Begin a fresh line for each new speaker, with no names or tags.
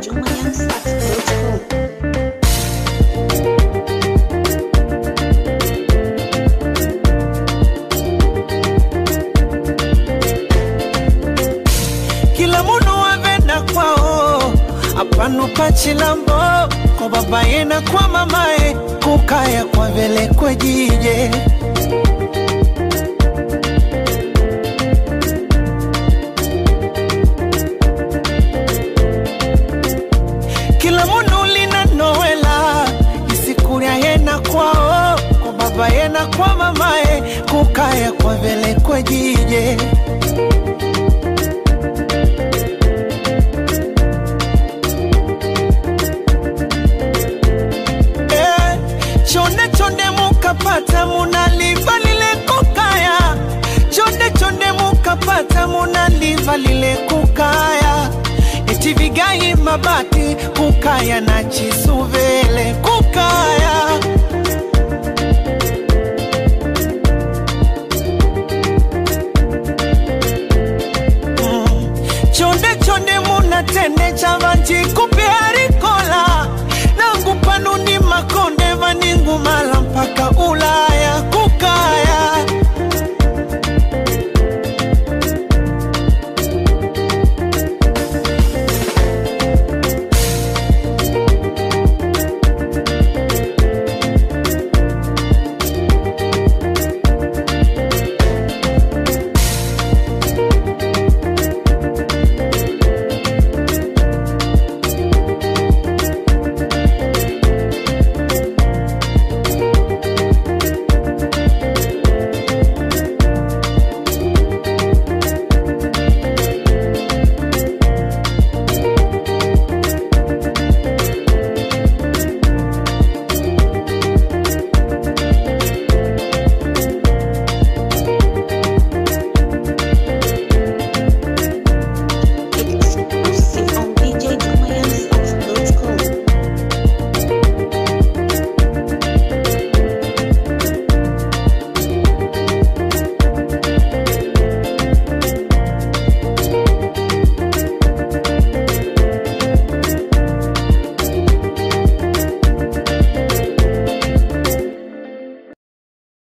Kila munu wavena kwao apanu pachilambo kwa babaye na kwa mamae kukaya kwa vele kwa jije kila munu lina noela isikuria yena kwao kwa babaye na kwa mamae kukaya kwa vele kwa jije Chonde mukapata munaliva lile kukaya Chonde mukapata munaliva lile kukaya Eti vigai mabati kukaya na chisuvele kukaya